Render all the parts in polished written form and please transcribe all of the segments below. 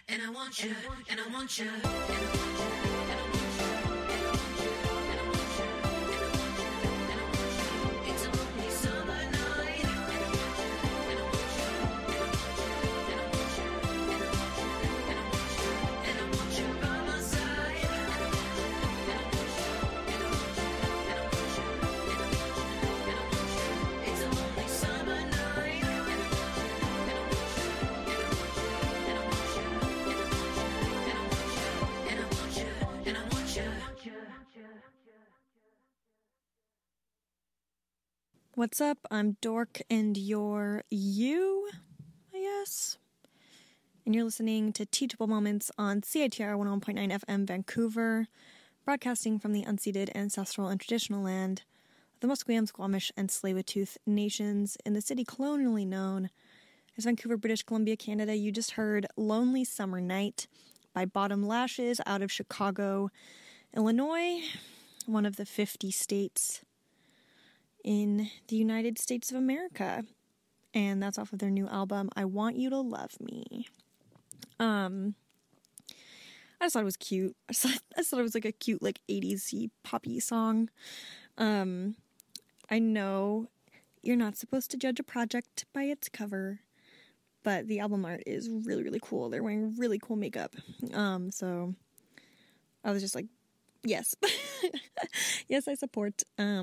And I want you, and I want you, and I want you. What's up? I'm Dork and you're you, I guess. And you're listening to Teachable Moments on CITR 101.9 FM Vancouver, broadcasting from the unceded ancestral and traditional land of the Musqueam, Squamish, and Tsleil-Waututh nations in the city colonially known as Vancouver, British Columbia, Canada. You just heard Lonely Summer Night by Bottom Lashes out of Chicago, Illinois, one of the 50 states in the United States of America. And that's off of their new album, I Want You to Love Me. I just thought it was cute. I just thought it was like a cute, like 80s-y poppy song. I know you're not supposed to judge a project by its cover, but the album art is really, really cool. They're wearing really cool makeup. So I was just like, yes. Yes, I support.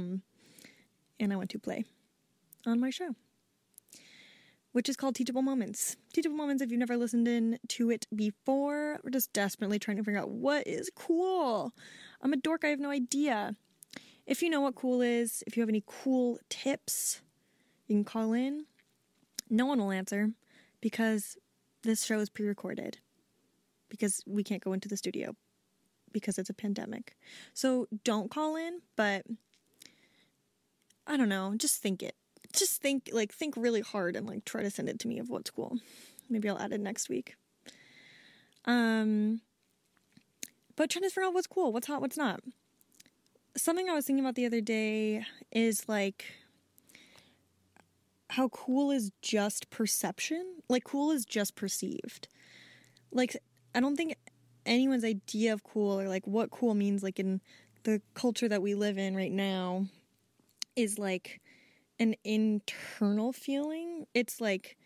And I want to play on my show, which is called Teachable Moments. Teachable Moments, if you've never listened to it before, we're just desperately trying to figure out what is cool. I'm a dork, I have no idea. If you know what cool is, if you have any cool tips, you can call in. No one will answer because this show is pre-recorded, because we can't go into the studio because it's a pandemic. So don't call in, but I don't know, just think it. Just think really hard and, like, try to send it to me of what's cool. Maybe I'll add it next week. But trying to figure out what's cool, what's hot, what's not. Something I was thinking about the other day is, like, how cool is just perception? Like, cool is just perceived. Like, I don't think anyone's idea of cool or, like, what cool means, like, in the culture that we live in right now is like an internal feeling. It's like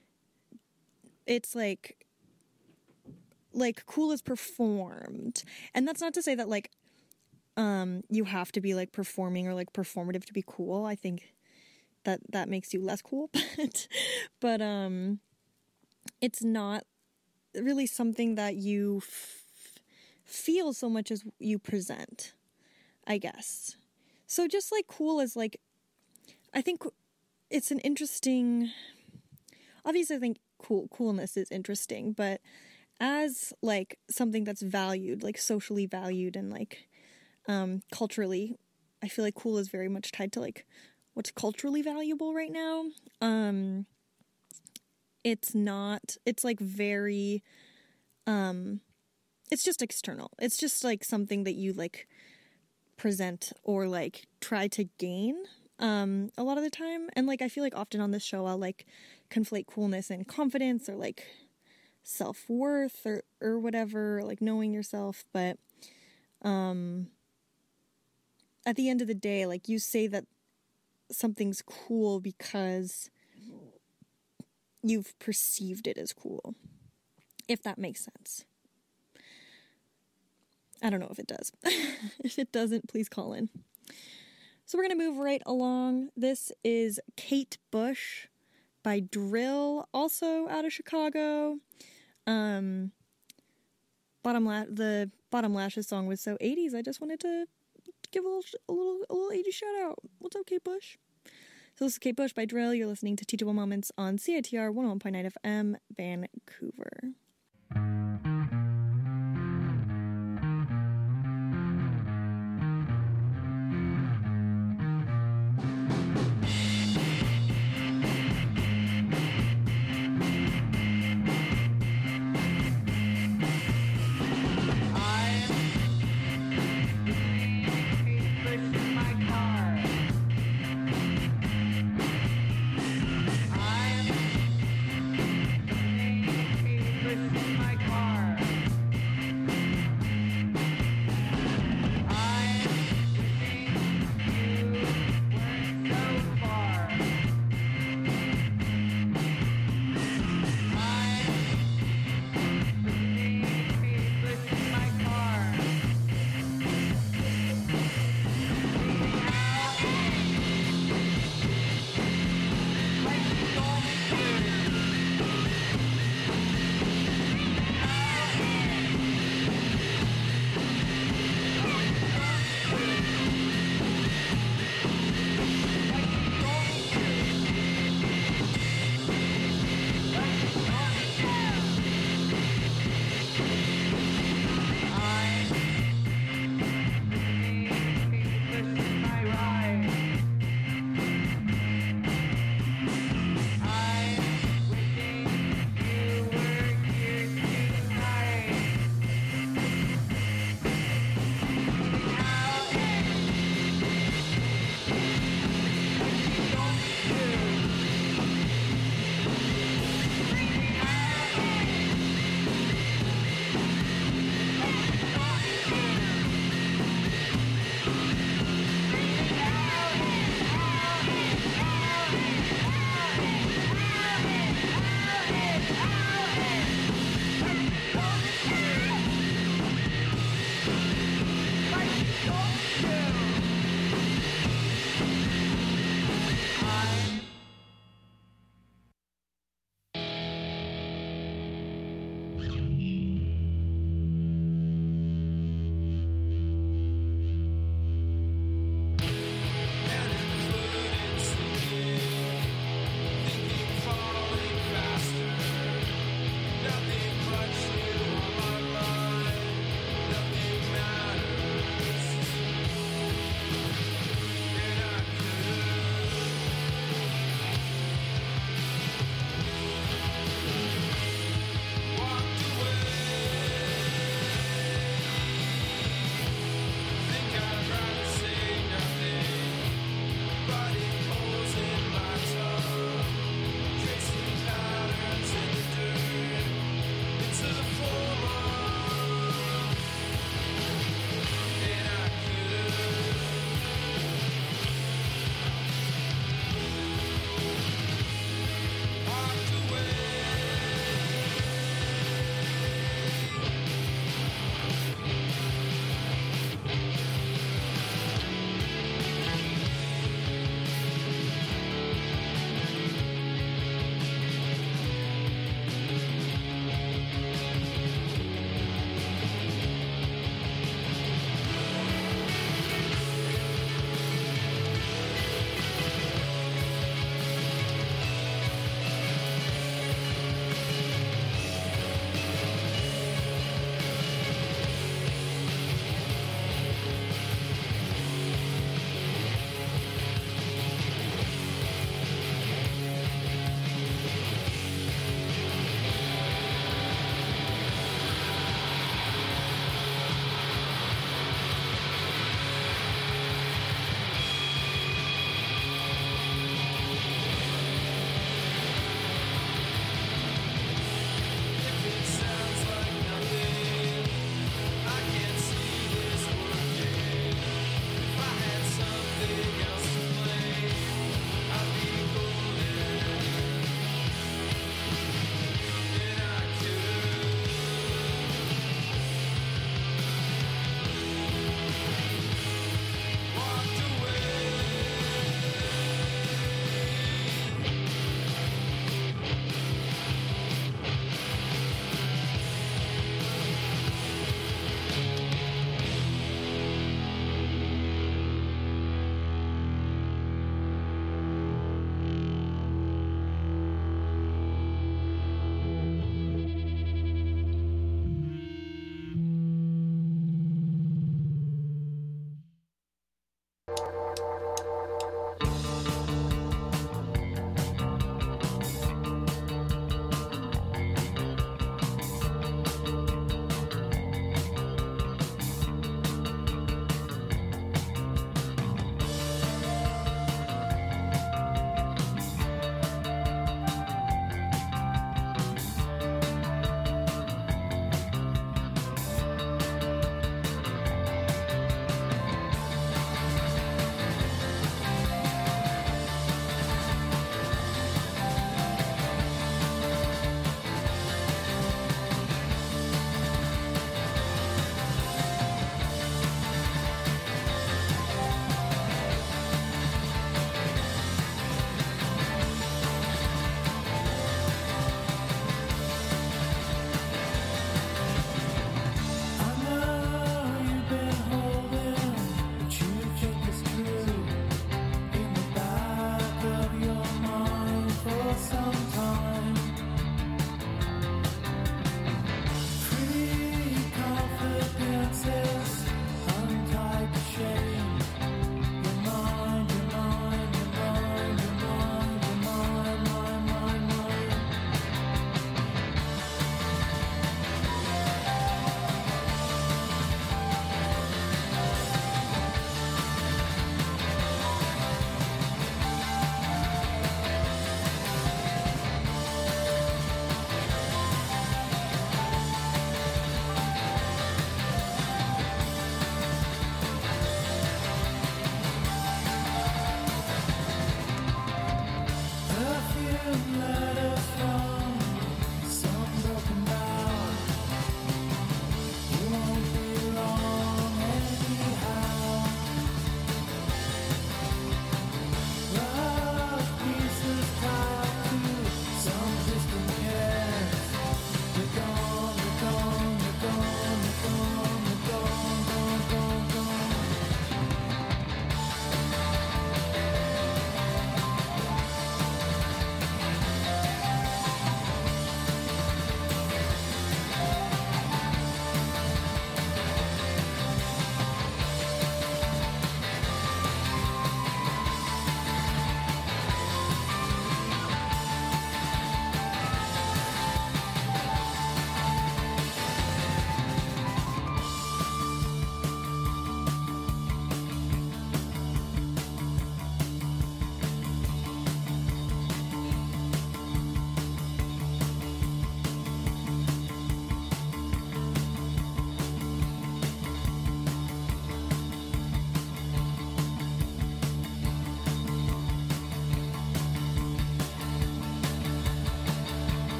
cool is performed. And that's not to say that like you have to be like performing or like performative to be cool. I think that makes you less cool. but it's not really something that you feel so much as you present, I guess. So just, like, cool is, like, I think it's an interesting, obviously I think coolness is interesting, but as, like, something that's valued, like, socially valued and, like, culturally, I feel like cool is very much tied to, like, what's culturally valuable right now. It's not, it's, like, very, it's just external. It's just, like, something that you, like, present or like try to gain a lot of the time. And like I feel like often on this show I'll like conflate coolness and confidence or like self-worth or whatever, like knowing yourself. But at the end of the day, like you say that something's cool because you've perceived it as cool, if that makes sense. I don't know if it does. If it doesn't, please call in. So we're going to move right along. This is Kate Bush by Drill, also out of Chicago. The Bottom Lashes song was so 80s. I just wanted to give a little 80s shout out. What's up, Kate Bush? So this is Kate Bush by Drill. You're listening to Teachable Moments on CITR 101.9 FM, Vancouver. My car.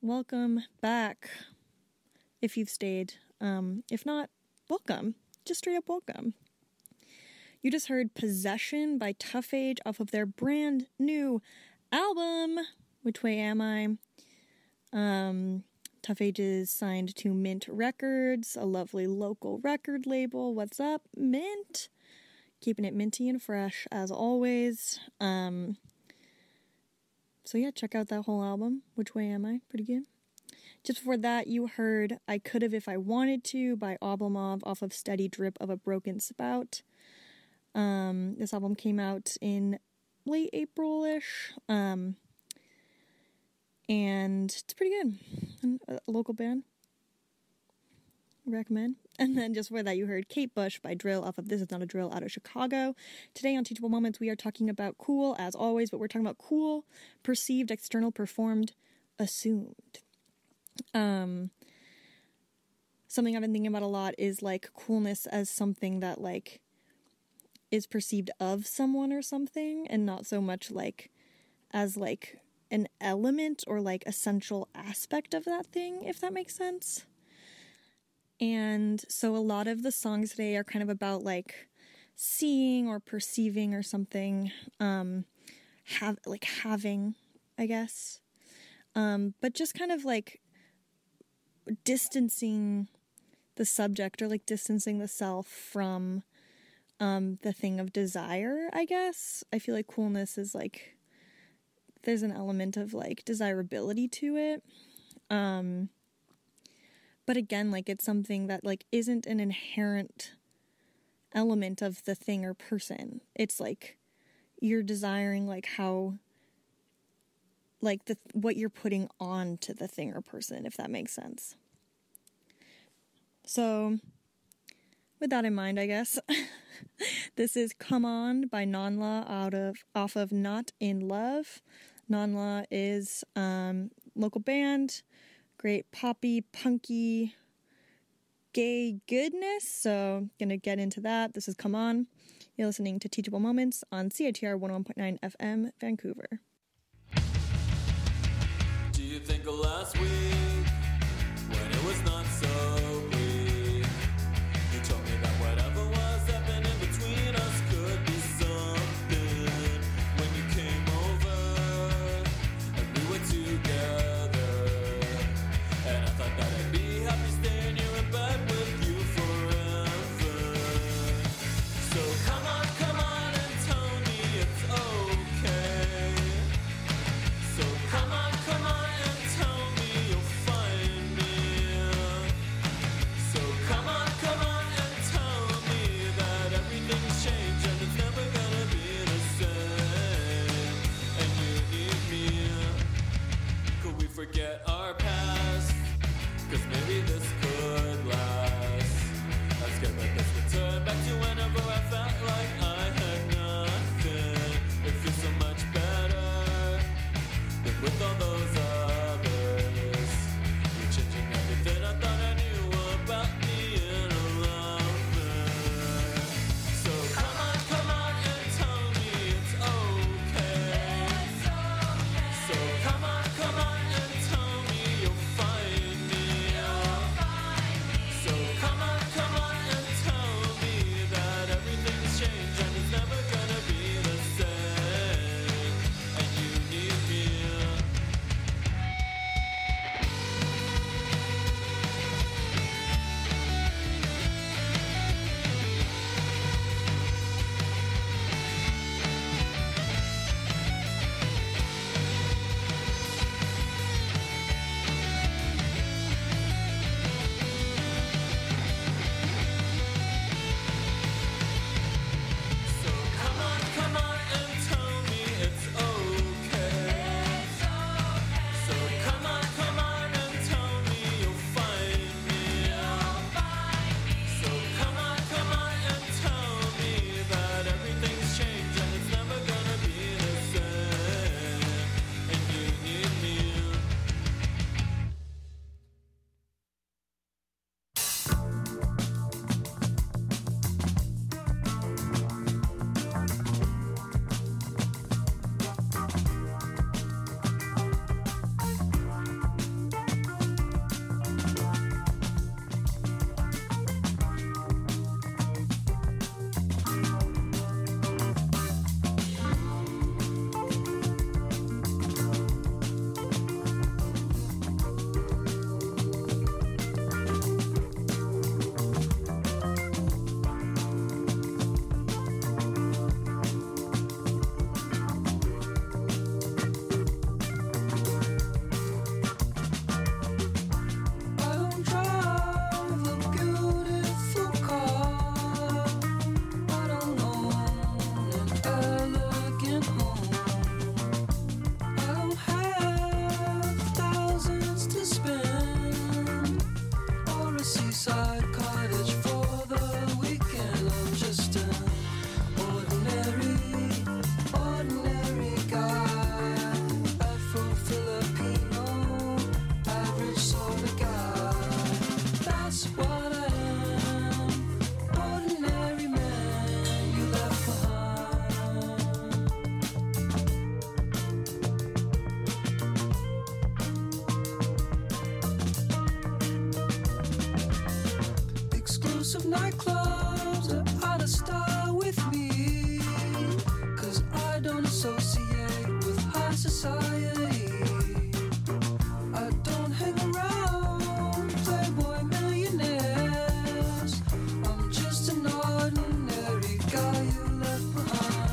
welcome back. If you've stayed, if not, welcome. Just straight up welcome. You just heard Possession by Tough Age off of their brand new album, Which Way Am I? Tough Age is signed to Mint Records, a lovely local record label. What's up, Mint? Keeping it minty and fresh as always. So yeah, check out that whole album, Which Way Am I? Pretty good. Just before that, you heard I Could've If I Wanted To by Oblomov off of Steady Drip of a Broken Spout. This album came out in late April-ish, and it's pretty good. A local band. Recommend. And then just before that, you heard Kate Bush by Drill off of This Is Not a Drill out of Chicago. Today on Teachable Moments, we are talking about cool, as always, but we're talking about cool, perceived, external, performed, assumed. Something I've been thinking about a lot is, like, coolness as something that, like, is perceived of someone or something, and not so much, like, as, like, an element or, like, essential aspect of that thing, if that makes sense. And so a lot of the songs today are kind of about, like, seeing or perceiving or something, having, I guess. But just kind of, like, distancing the subject or, like, distancing the self from the thing of desire, I guess. I feel like coolness is, like, there's an element of, like, desirability to it. But again, like, it's something that, like, isn't an inherent element of the thing or person. It's, like, you're desiring, like, how, like, what you're putting on to the thing or person, if that makes sense. So, with that in mind, I guess, this is Come On by Nonla off of Not In Love. Nonla is local band, great poppy, punky, gay goodness, so gonna get into that. This is Come On. You're listening to Teachable Moments on CITR 101.9 FM, Vancouver. Do you think of last week when it was not so bleak? You told me that whatever was happening between us could be something. When you came over and we were together, and I thought that I'd be happy staying here in bed with you forever. So come on and tell me it's okay. So come on and tell me you'll find me. So come on and tell me that everything's changed and it's never gonna be the same. And you need me. Could we forget our past? 'Cause maybe this could last. I'm scared that this would turn back to whenever I felt like I had nothing. It feels so much better than with all those others. You're changing everything I thought I knew about being a lover. So come on and tell me it's okay. So come on and tell me you'll find me. So exclusive nightclubs are out of style with me, 'cause I don't associate with high society. I don't hang around playboy millionaires. I'm just an ordinary guy you left behind.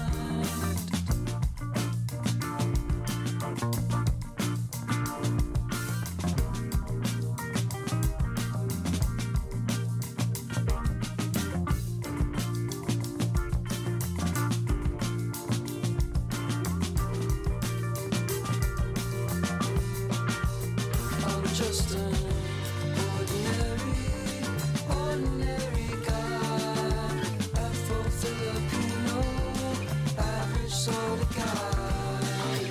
I'm just an ordinary guy. Afro-Filipino, average sort of guy.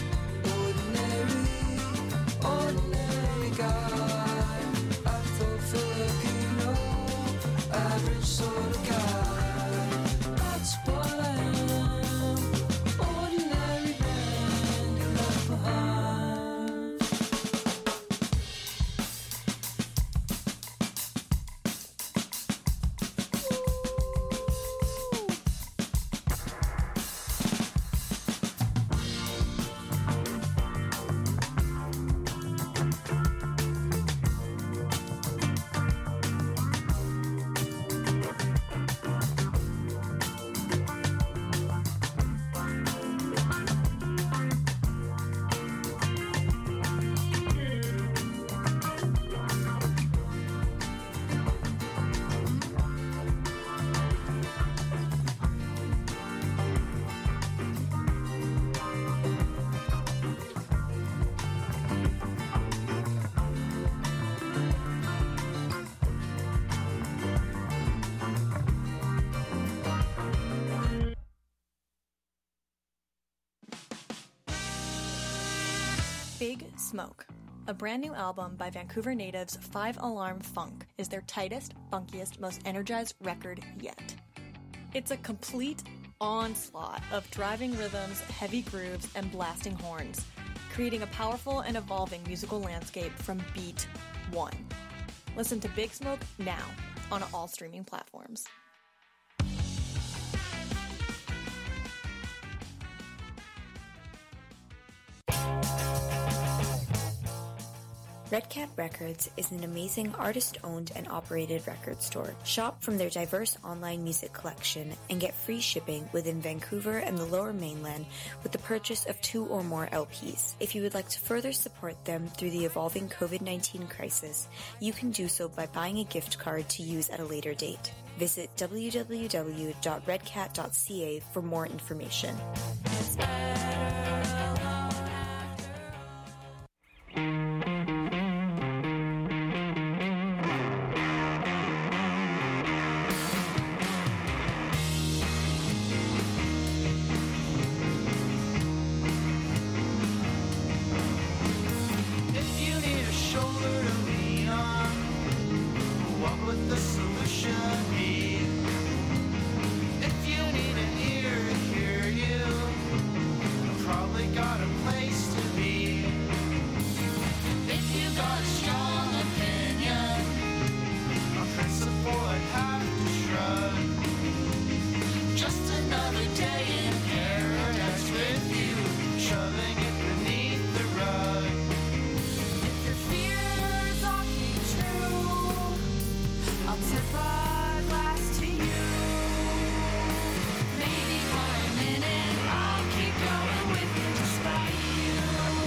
Ordinary guy. Afro-Filipino, average sort of guy. That's what I am. Ordinary man you left behind. Big Smoke, a brand new album by Vancouver natives Five Alarm Funk, is their tightest, funkiest, most energized record yet. It's a complete onslaught of driving rhythms, heavy grooves, and blasting horns, creating a powerful and evolving musical landscape from beat one. Listen to Big Smoke now on all streaming platforms. Red Cat Records is an amazing artist-owned and operated record store. Shop from their diverse online music collection and get free shipping within Vancouver and the Lower Mainland with the purchase of 2 or more LPs. If you would like to further support them through the evolving COVID-19 crisis, you can do so by buying a gift card to use at a later date. Visit www.redcat.ca for more information. If you need a shoulder to lean on, what would the solution be? If you need an ear to hear you, I've probably got a place to be. If you got a strong opinion, on principle I'd have to shrug. Just another day in paradise with you, shoving it beneath the rug. If your fears all came true, I'll tip a glass to you. Maybe for a minute I'll keep going with you despite you.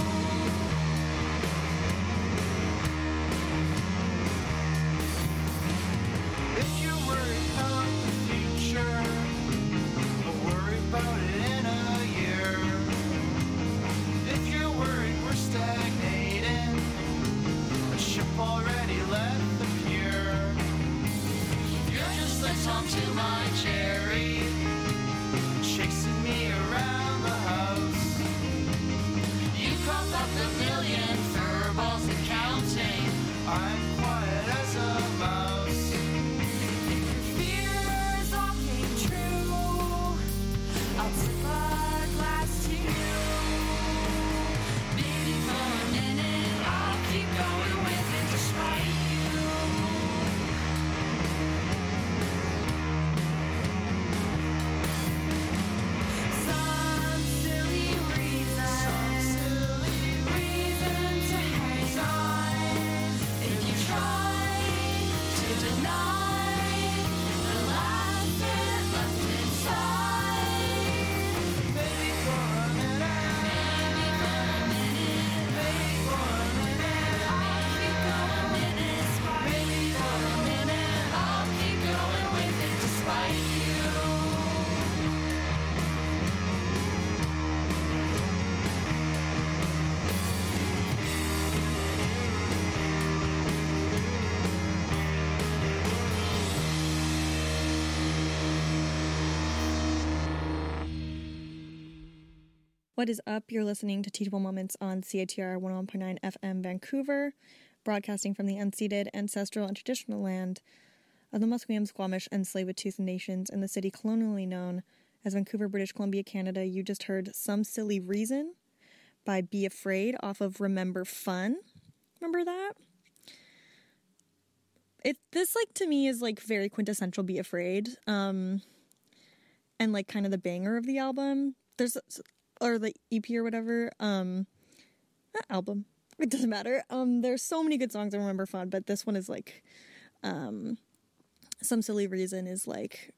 If you're worried about the future, I'll worry about it in a year. If you're worried we're stagnating, a ship already left the pier. You're just the Tom to my Jerry, chasing me around the house. You cough up the million furballs and counting. I'm quiet as a mouse. If your fears all came true, I'll tip a glass to you. Maybe for a minute I'll keep going with it despite you. What is up? You're listening to Teachable Moments on CITR 101.9 FM Vancouver, broadcasting from the unceded, ancestral, and traditional land of the Musqueam, Squamish, and Tsleil-Waututh nations in the city colonially known as Vancouver, British Columbia, Canada. You just heard Some Silly Reason by Be Afraid off of Remember Fun. Remember that? This to me is very quintessential Be Afraid, and kind of the banger of the album. Or the EP or whatever, not album, it doesn't matter. There's so many good songs I Remember Fun, but this one is Some Silly Reason is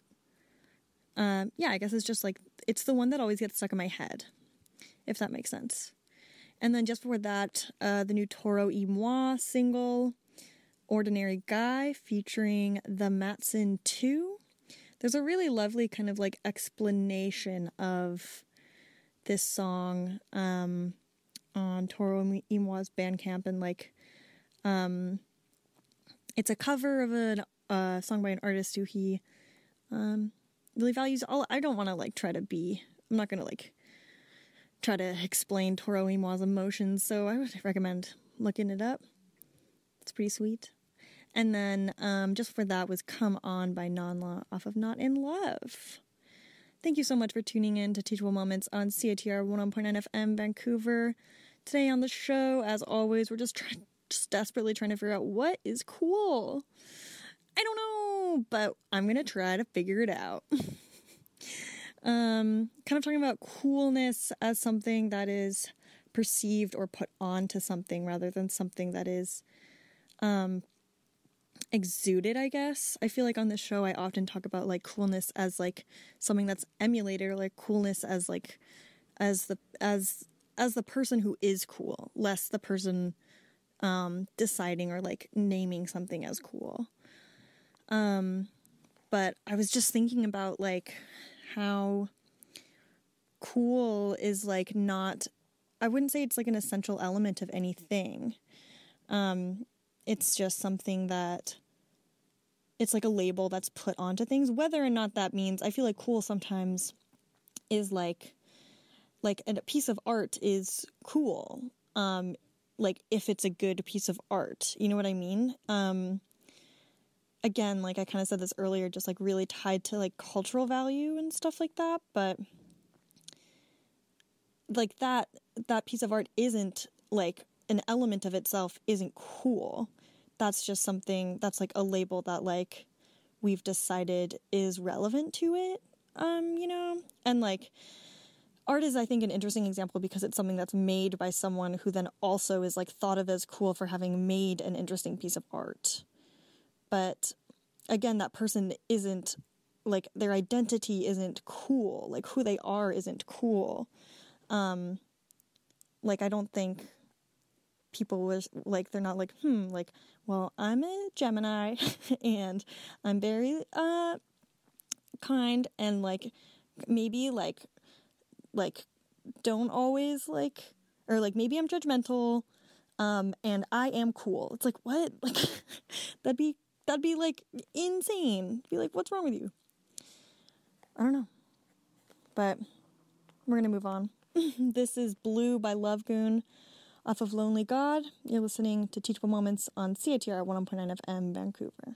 I guess it's just it's the one that always gets stuck in my head, if that makes sense. And then just before that, the new Toro y Moi single, Ordinary Guy, featuring the Matson 2. There's a really lovely kind of explanation of this song on Toro y Moi's Bandcamp, and it's a cover of a song by an artist who he really values. I don't want to I'm not gonna try to explain Toro y Moi's emotions, so I would recommend looking it up. It's pretty sweet. And then just for that was Come On by Non-Law off of Not in Love. Thank you so much for tuning in to Teachable Moments on CITR 101.9 FM Vancouver. Today on the show, as always, we're just desperately trying to figure out what is cool. I don't know, but I'm going to try to figure it out. Kind of talking about coolness as something that is perceived or put onto something rather than something that is exuded, I guess. I feel on this show I often talk about coolness as something that's emulated, or coolness as as the person who is cool, less the person deciding or naming something as cool. But I was just thinking about how cool is not, I wouldn't say it's an essential element of anything. It's just something that it's a label that's put onto things, whether or not that means, I feel cool sometimes is a piece of art is cool. If it's a good piece of art, you know what I mean? Again, I kind of said this earlier, just really tied to cultural value and stuff like that. But that piece of art isn't an element of itself isn't cool. That's just something that's a label that we've decided is relevant to it, and art is, I think, an interesting example because it's something that's made by someone who then also is thought of as cool for having made an interesting piece of art. But again, that person isn't their identity isn't cool. Who they are isn't cool. I don't think people was they're not well, I'm a Gemini and I'm very kind and maybe don't always or maybe I'm judgmental and I am cool. It's what? that'd be insane. Be what's wrong with you? I don't know. But we're gonna move on. This is Blue by Love Goon off of Lonely God. You're listening to Teachable Moments on CITR 101.9 FM Vancouver.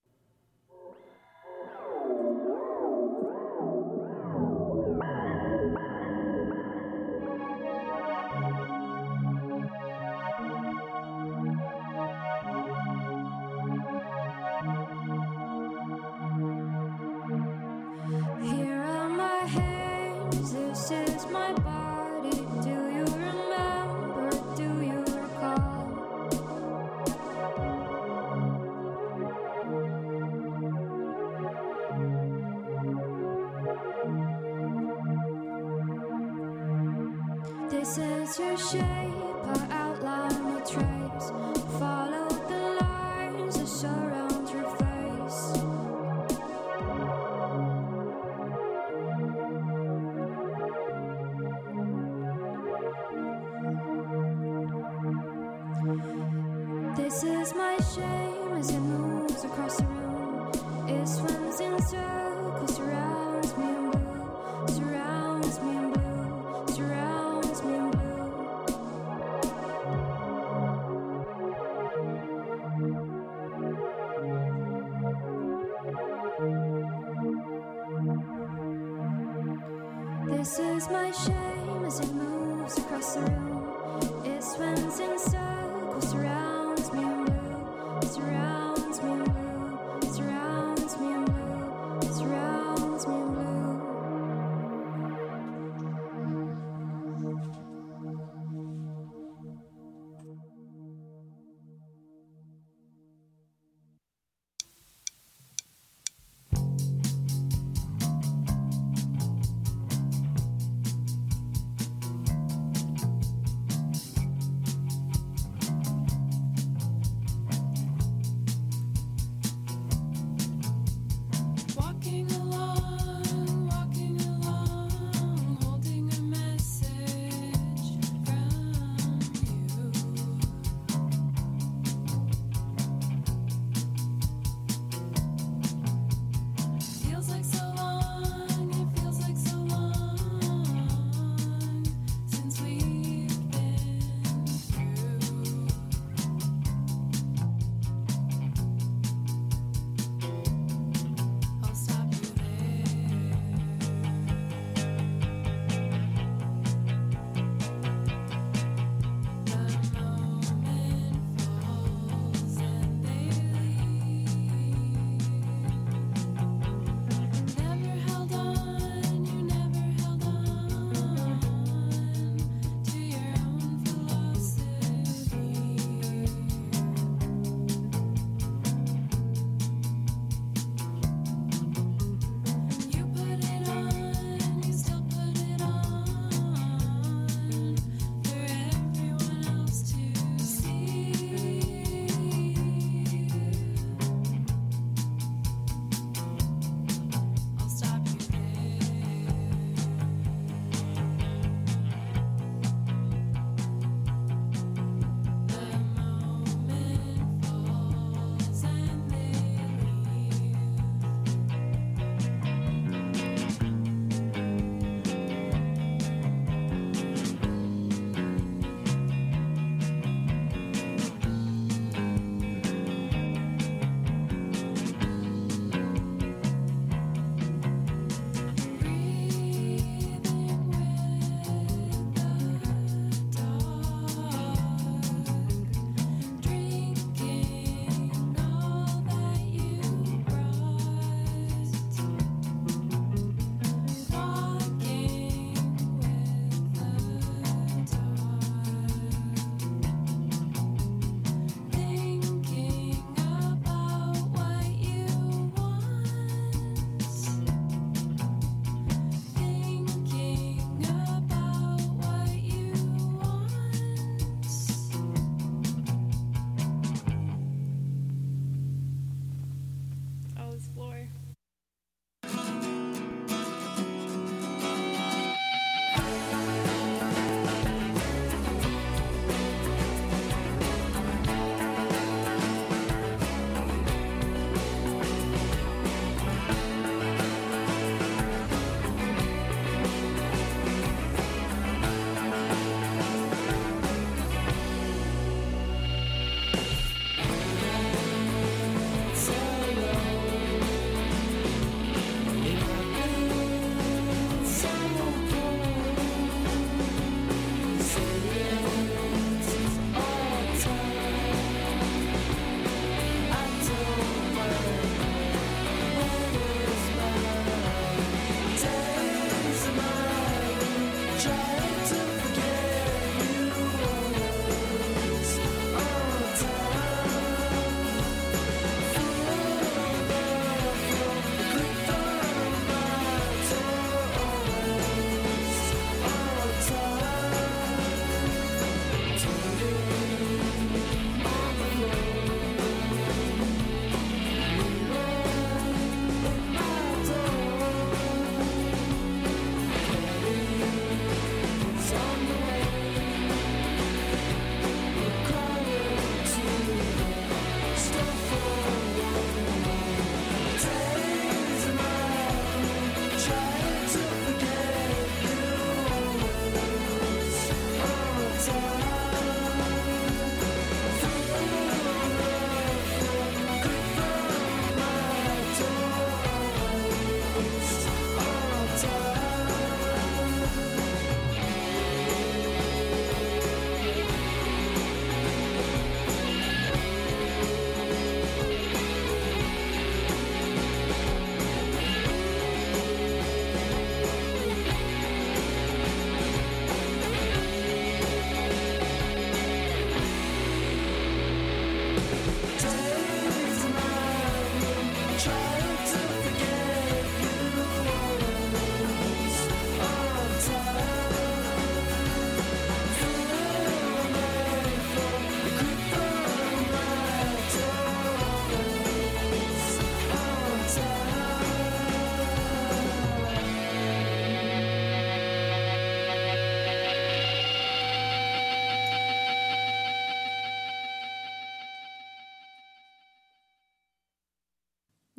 Here are my hands, this is my body. Do you remember? Do you recall? This is your shape, our outline, a trace. Follow the lines that surround your face. This is my shame as it moves across the room. It swims in circles, surrounds me in blue, surrounds me in blue, surrounds This is my shame as it moves across the room. It swims in circles, surrounds me in blue, surrounds me in blue, surrounds me in blue, surrounds me in blue.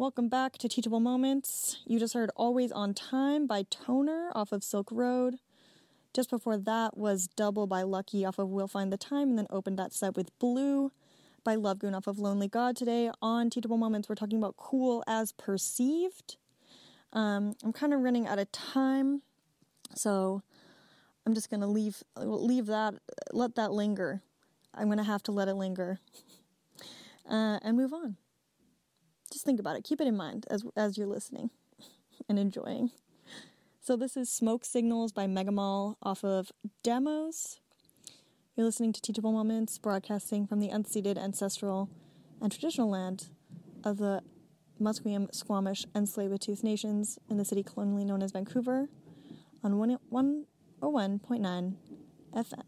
Welcome back to Teachable Moments. You just heard Always on Time by Toner off of Silk Road. Just before that was Double by Lucky off of We'll Find the Time, and then opened that set with Blue by Lovegoon off of Lonely God. Today on Teachable Moments, we're talking about Cool as Perceived. I'm kind of running out of time, so I'm just going to leave that, let that linger. I'm going to have to let it linger and move on. Just think about it. Keep it in mind as you're listening and enjoying. So this is Smoke Signals by Megamall off of Demos. You're listening to Teachable Moments, broadcasting from the unceded, ancestral, and traditional land of the Musqueam, Squamish, and Tsleil-Waututh nations in the city colonially known as Vancouver on 101.9 FM.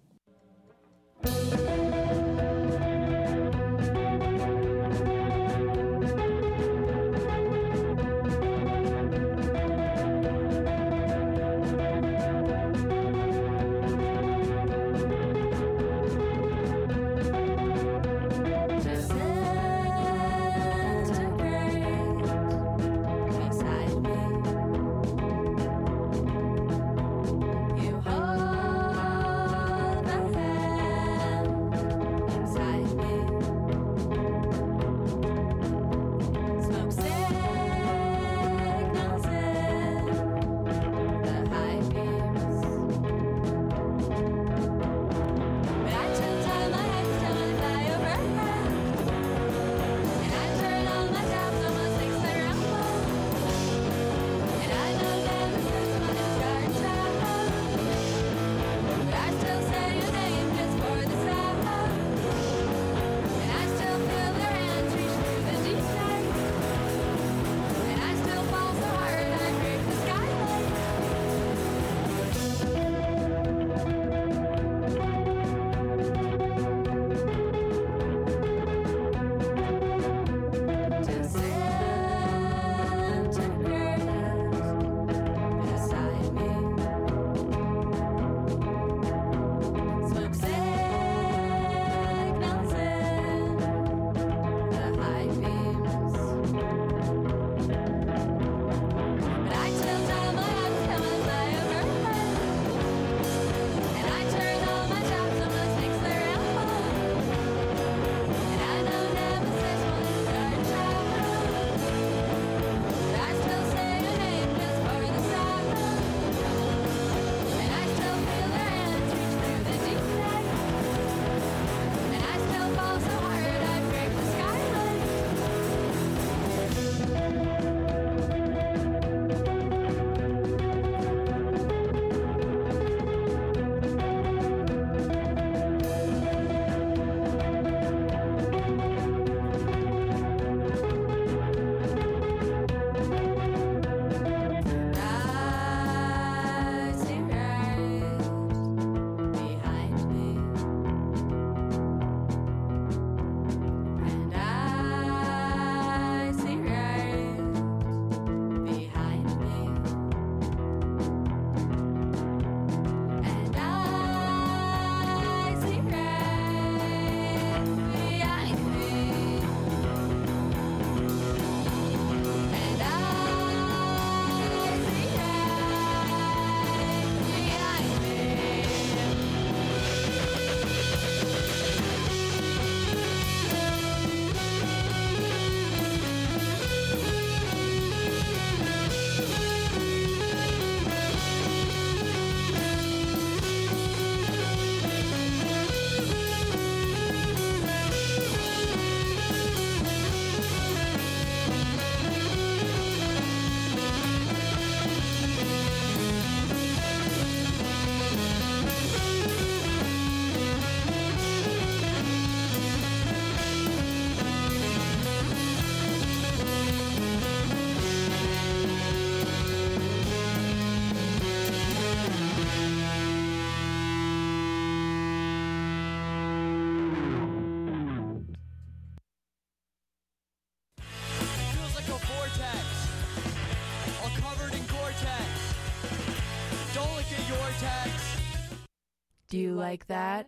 Do you like that?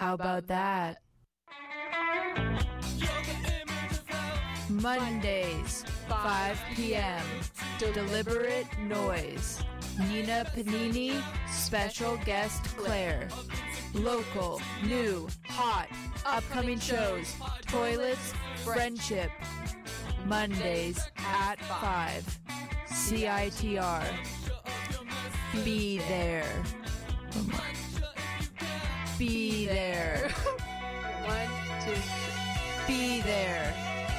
How about that? Mondays, 5 p.m. Deliberate Noise. Nina Panini, special guest Claire. Local, new, hot, upcoming shows. Toilets, friendship. Mondays at 5. CITR. Be there. Be there. 1, 2, 3. Be there.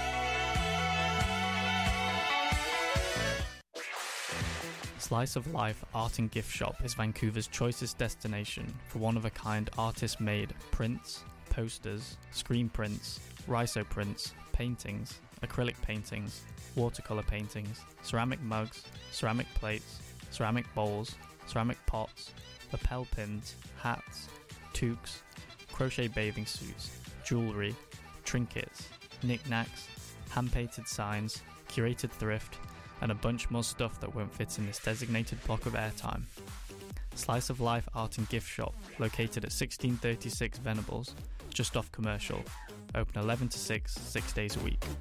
Slice of Life Art and Gift Shop is Vancouver's choicest destination for one-of-a-kind artist-made prints, posters, screen prints, rhizo prints, paintings, acrylic paintings, watercolour paintings, ceramic mugs, ceramic plates, ceramic bowls, ceramic pots, lapel pins, hats, toques, crochet bathing suits, jewellery, trinkets, knickknacks, hand-painted signs, curated thrift, and a bunch more stuff that won't fit in this designated block of airtime. Slice of Life Art and Gift Shop, located at 1636 Venables, just off Commercial, open 11 to 6, 6 days a week.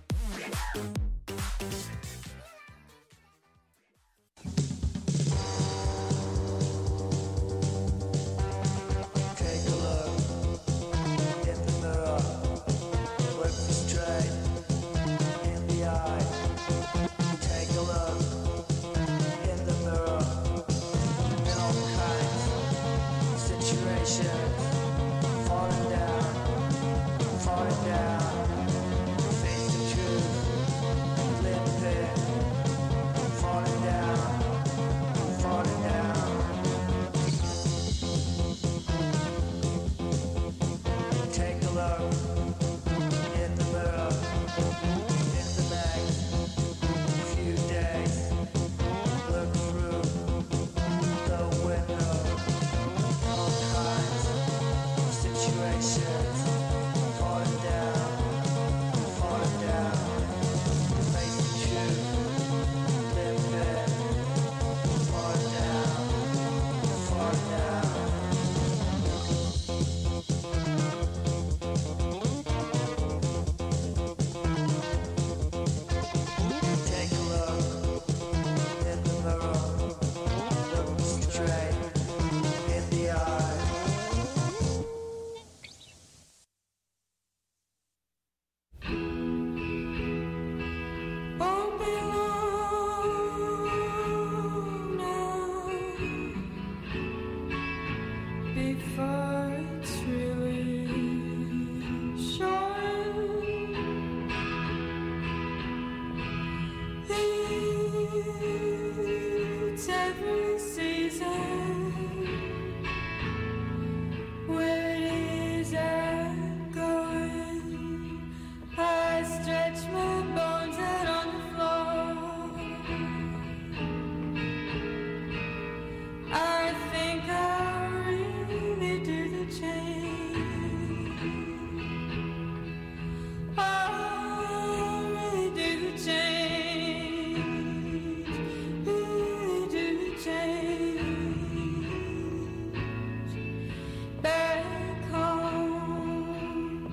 Take a look in the mirror. Look me straight in the eye. Take a look in the mirror. In all kinds of situations, falling down, falling down. Face the truth, live it. Falling down, falling down. Take a look in the mirror, in the next few days. Look through the window, all kinds of situations, falling down, falling down. Face the truth, live it. Falling down, falling down. Take a look in the mirror. Look me straight in the eye. Won't be long now before it's really short. It's every season. Where is it going? I stretch my bones out on the floor. I think I really do the change. I really do the change. Really do the change. Back home.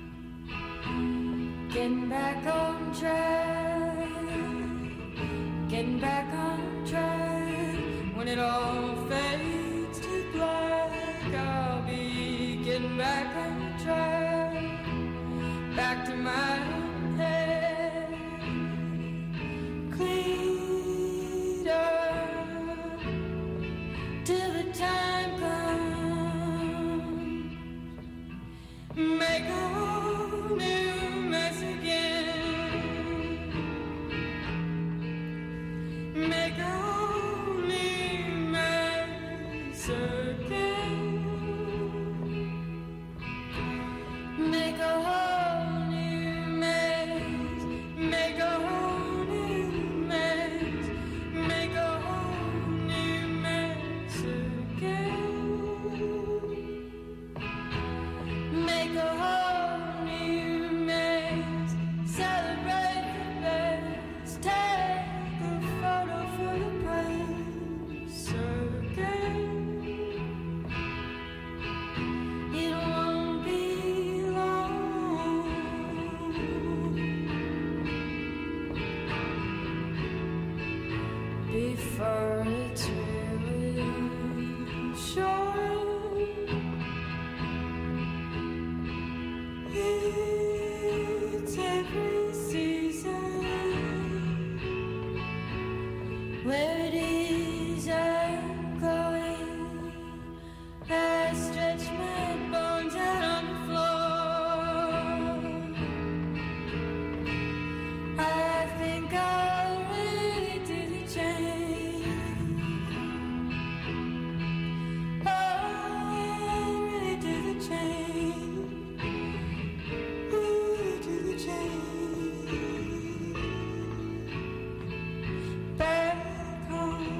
Getting back on track. Getting back on track. When it all fades to black, I'll be getting back on track. Back to my head. Cleaned up till the time comes. Make a whole new mess again. Make a whole new mess for it to show. It's every season where it is I'm going. I stretch my bones out on the floor. I think I'll really do the change. I'll really do the change. Really do the change. Back home.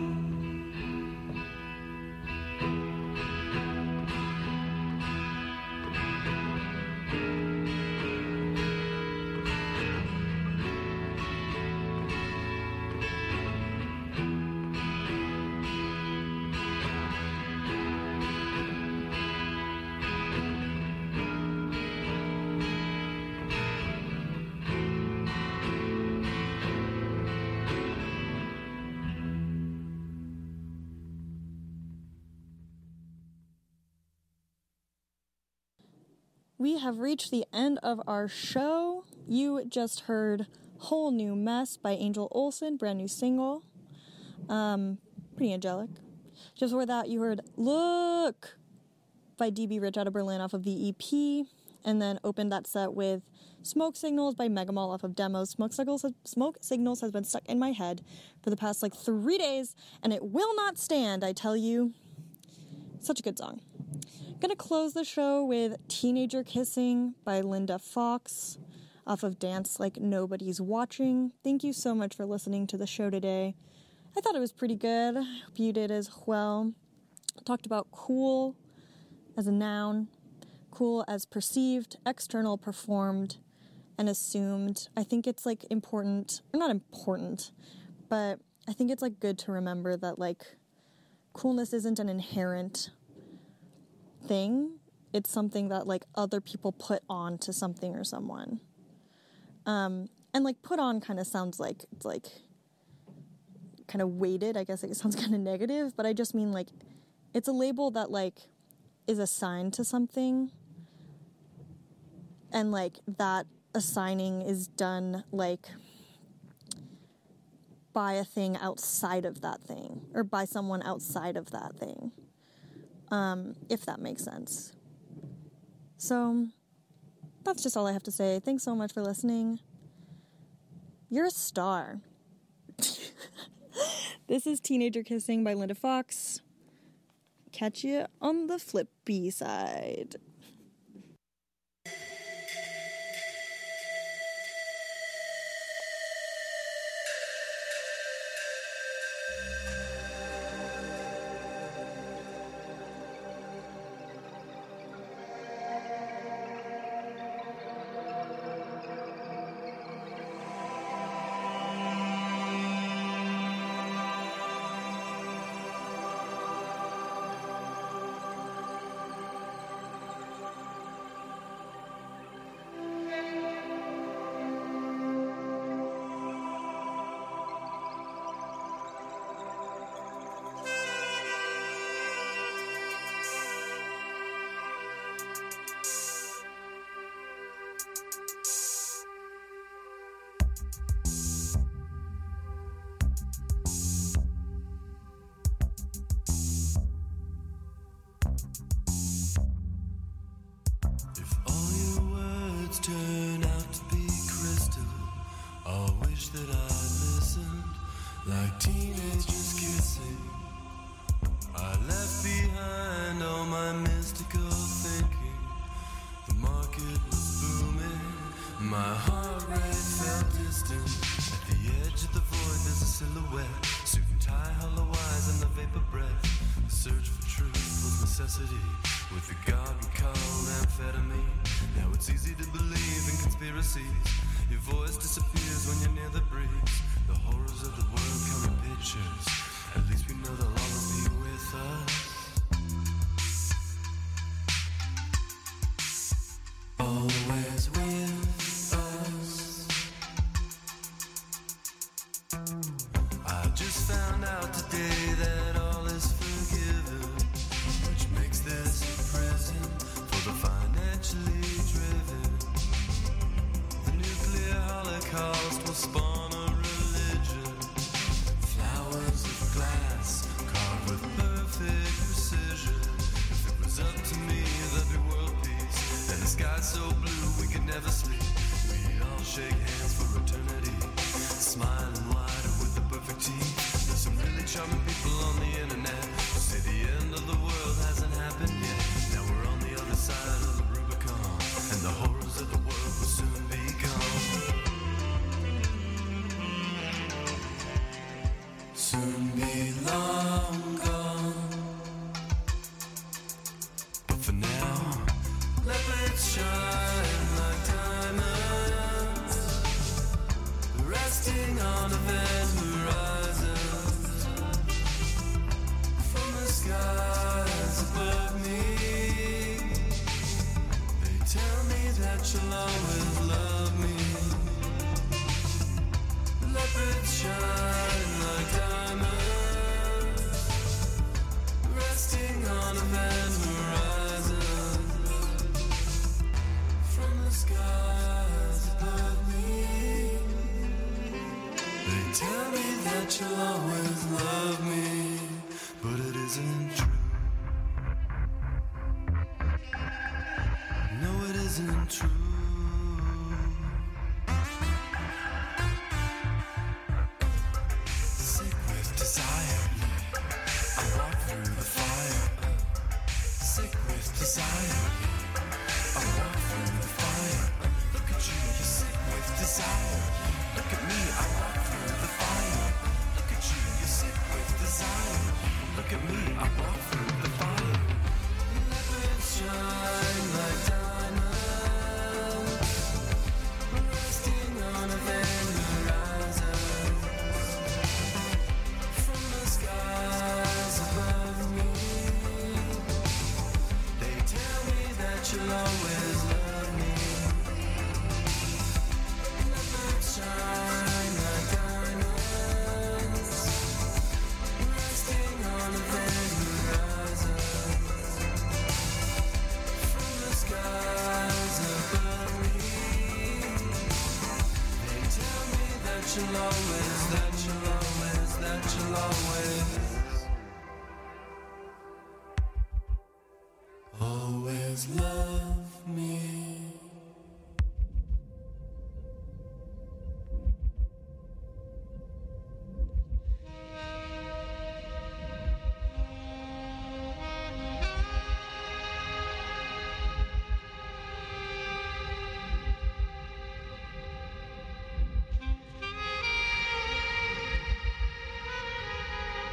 We have reached the end of our show. You just heard Whole New Mess by Angel Olsen, brand new single. Pretty angelic. Just before that, you heard Look by DB Rich out of Berlin off of the EP, and then opened that set with Smoke Signals by Megamall off of Demos. Smoke Signals has been stuck in my head for the past 3 days, and it will not stand, I tell you. Such a good song. Gonna close the show with Teenager Kissing by Linda Fox off of Dance Like Nobody's Watching. Thank you so much for listening to the show today. I thought it was pretty good. Hope you did as well. Talked about cool as a noun, cool as perceived, external, performed, and assumed. I think it's important, or not important, but I think it's good to remember that coolness isn't an inherent thing. It's something that other people put on to something or someone. And put on kind of sounds like it's kind of weighted. I guess it sounds kind of negative, but I just mean it's a label that is assigned to something, and that assigning is done by a thing outside of that thing, or by someone outside of that thing, if that makes sense. So that's just all I have to say. Thanks so much for listening. You're a star. This is Teenager Kissing by Linda Fox. Catch you on the flippy side. Turn out to be crystal. I wish that I'd listened like teenagers kissing. I left behind all my mystical thinking. The market was booming, my heart rate felt distant. At the edge of the void there's a silhouette, suit and tie, hollow eyes and the vapor breath. The search for truth was necessity, with the god we called amphetamine. Now it's easy to believe in conspiracies. Your voice disappears when you're near the breeze. The horrors of the world come in pictures. At least we know they'll always be with us. Always with us. I just found out today soon be long gone. But for now, leopards shine like diamonds, resting on a vain horizon. From the skies above me, they tell me that you'll always love me. Leopards shine like diamonds, resting on a vain horizon. From the skies above me, they tell me that you'll always love me, but it isn't true. No, it isn't true. Sick with desire, I walk through the fire. Sick with desire, I walk through the fire. Look at you, you're sick with desire. Look at me, I walk through the fire. Look at you, you're sick with desire. Look at me, I walk through the fire. Leopards shine like diamonds, resting on a vain horizon. From the skies above me, they tell me that you'll always love me. Leopards shine like diamonds, resting on a vain horizon. From the skies above me, they tell me that you'll always, that you'll always, that you'll always love me.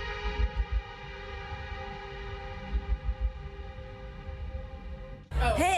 Hey